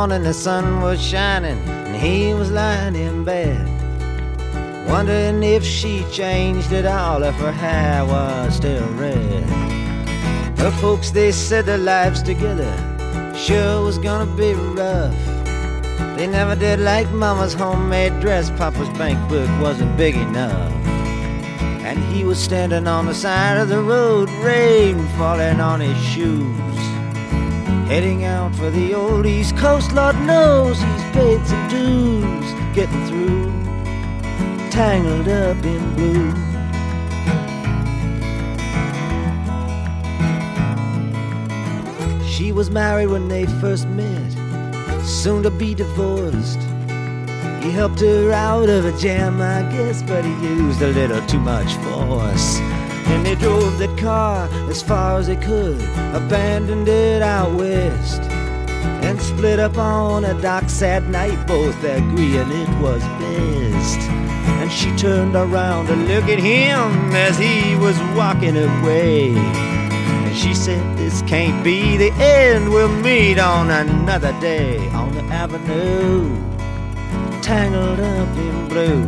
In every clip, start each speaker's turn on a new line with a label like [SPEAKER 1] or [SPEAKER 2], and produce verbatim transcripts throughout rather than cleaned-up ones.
[SPEAKER 1] morning the sun was shining and he was lying in bed, wondering if she changed at all, if her hair was still red. Her folks, they said their lives together sure was gonna be rough. They never did like Mama's homemade dress, Papa's bank book wasn't big enough. And he was standing on the side of the road, rain falling on his shoes, heading out for the old East Coast. Lord knows he's paid some dues, getting through, tangled up in blue. She was married when they first met, soon to be divorced. He helped her out of a jam, I guess, but he used a little too much force. And they drove that car as far as they could, abandoned it out west, and split up on a dock sad night, both agreeing it was best. And she turned around to look at him as he was walking away, and she said, this can't be the end, we'll meet on another day on the avenue, tangled up in blue.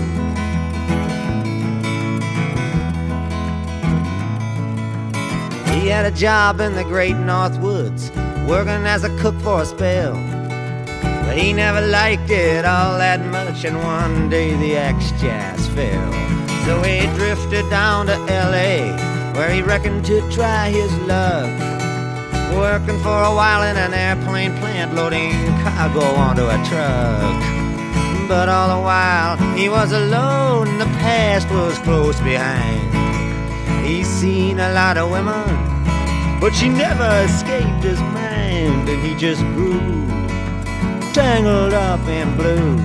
[SPEAKER 1] He had a job in the great North Woods, working as a cook for a spell, but he never liked it all that much, and one day the axe just fell. So he drifted down to L A, where he reckoned to try his luck, working for a while in an airplane plant, loading cargo onto a truck. But all the while he was alone, the past was close behind. He's seen a lot of women, but she never escaped his mind, and he just grew tangled up in blue.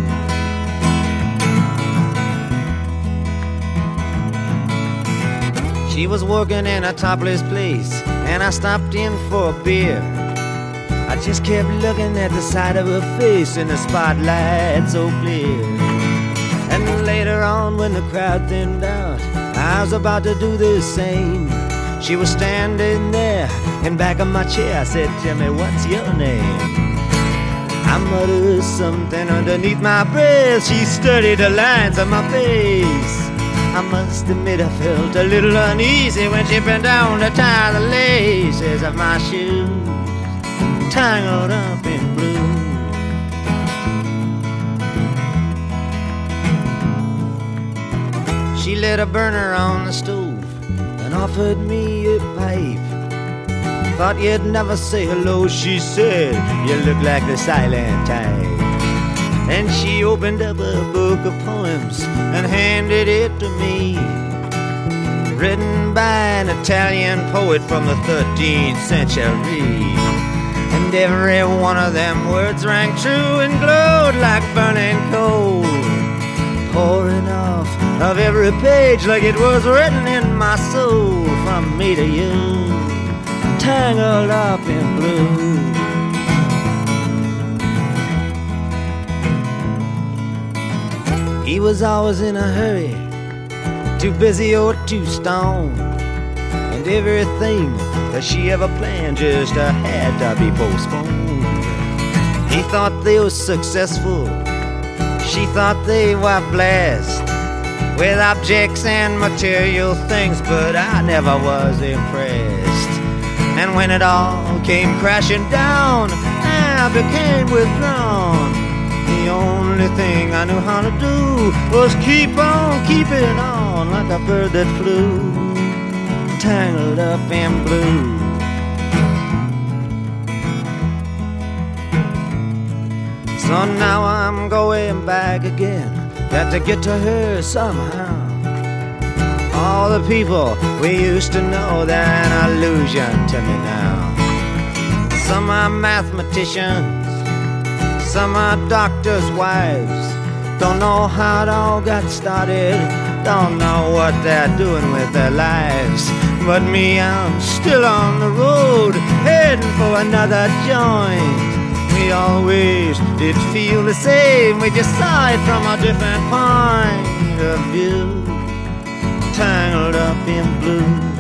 [SPEAKER 1] She was working in a topless place, and I stopped in for a beer. I just kept looking at the side of her face in the spotlight so clear. And later on when the crowd thinned out, I was about to do the same. She was standing there in back of my chair. I said, tell me, what's your name? I muttered something underneath my breath. She studied the lines of my face. I must admit I felt a little uneasy when she bent down to tie the laces of my shoes, tangled up in blue. She lit a burner on the stove and offered me a pipe. Thought you'd never say hello, she said, you look like the silent type. And she opened up a book of poems and handed it to me, written by an Italian poet from the thirteenth century. And every one of them words rang true and glowed like burning coal, pouring off of every page like it was written in my soul. From me to you, tangled up in blue. He was always in a hurry, too busy or too stoned, and everything that she ever planned just uh, had to be postponed. He thought they were successful, she thought they were blessed with objects and material things, but I never was impressed. And when it all came crashing down, I became withdrawn. The only thing I knew how to do was keep on keeping on, like a bird that flew, tangled up in blue. So now I'm going back again, got to get to her somehow. All the people we used to know, they're an illusion to me now. Some are mathematicians, some are doctors' wives. Don't know how it all got started, don't know what they're doing with their lives. But me, I'm still on the road, heading for another joint. We always did feel the same, we just saw it from a different point of view, tangled up in blue.